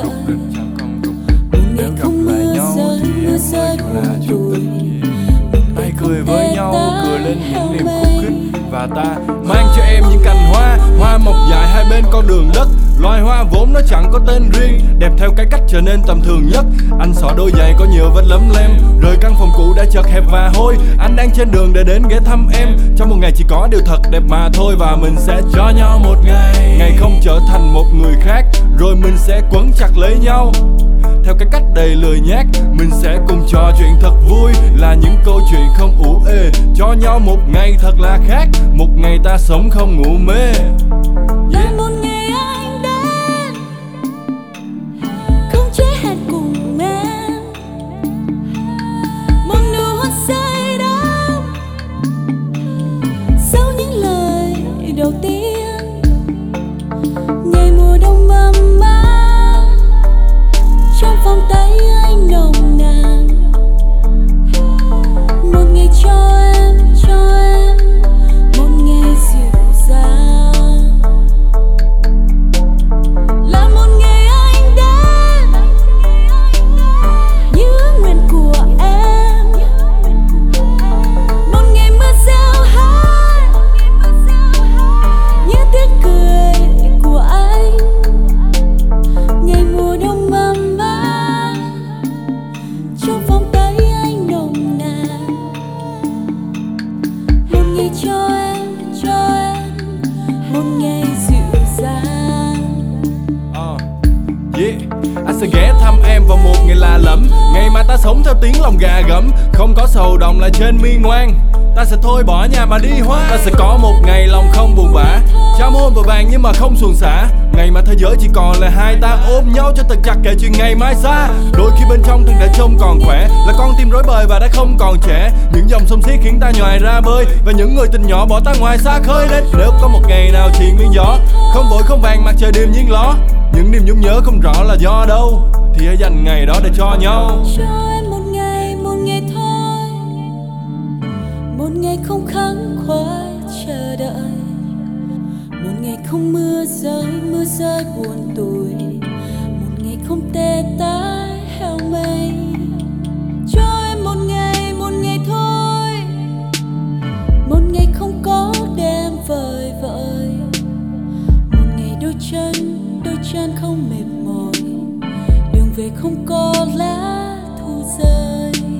đợi. Một ngày không mưa rơi buồn tuổi. Tay cười với nhau, cười lên những niềm khúc khích. Và ta mang cho em những cành hoa, hoa mọc dài hai bên con đường đất. Loài hoa vốn nó chẳng có tên riêng, đẹp theo cái cách trở nên tầm thường nhất. Anh xỏ đôi giày có nhiều vết lấm lem, rời căn phòng cũ đã chật hẹp và hôi. Anh đang trên đường để đến ghé thăm em. Trong một ngày chỉ có điều thật đẹp mà thôi. Và mình sẽ cho nhau một ngày, ngày không trở thành một người khác. Rồi mình sẽ quấn chặt lấy nhau theo cái cách đầy lười nhác. Mình sẽ cùng trò chuyện thật vui, là những câu chuyện không ủ ê. Cho nhau một ngày thật là khác, một ngày ta sống không ngủ mê. Là một ngày anh đến, không chế hẹn cùng em. Một nụ hôn say đắm sau những lời đầu tiên. Ngày mùa đông ấm áp, trong vòng tay anh nồng nàn. Một ngày cho em, một ngày dịu dàng. Là một ngày anh đến, như ước nguyện của em. Một ngày mưa reo hát, như tiếng cười của anh. Ngày mùa đông ấm áp, trong vòng tay anh nồng nàn. Một ngày cho em, một ngày dịu dàng. Yeah. Anh sẽ ghé thăm em vào một ngày lạ lẫm, ngày mà ta sống theo tiếng lòng gà gẫm. Không có sầu động lại trên mi ngoan, ta sẽ thôi bỏ nhà mà đi hoa. Ta sẽ có một ngày lòng không buồn bã, trao môi vội vàng nhưng mà không xuồng xả. Ngày mà thế giới chỉ còn là hai ta ôm nhau cho thật chặt kể chuyện ngày mai xa. Đôi khi bên trong thân đã trông còn khỏe, là con tim rối bời và đã không còn trẻ. Những dòng sông xiết khiến ta nhoài ra bơi, và những người tình nhỏ bỏ ta ngoài xa khơi lên. Nếu có một ngày nào triền miên gió, không vội không vàng mặt trời điềm nhiên ló. Những niềm nhung nhớ không rõ là do đâu, thì hãy dành ngày đó để cho nhau. Cho em một ngày thôi, một ngày không khắc khoải chờ đợi. Một ngày không mưa rơi buồn tuổi. Một ngày không tê tái heo mây. Cho em một ngày thôi, một ngày không có đêm vời vợi. Một ngày đôi chân không mệt mỏi, đường về không có lá thu rơi.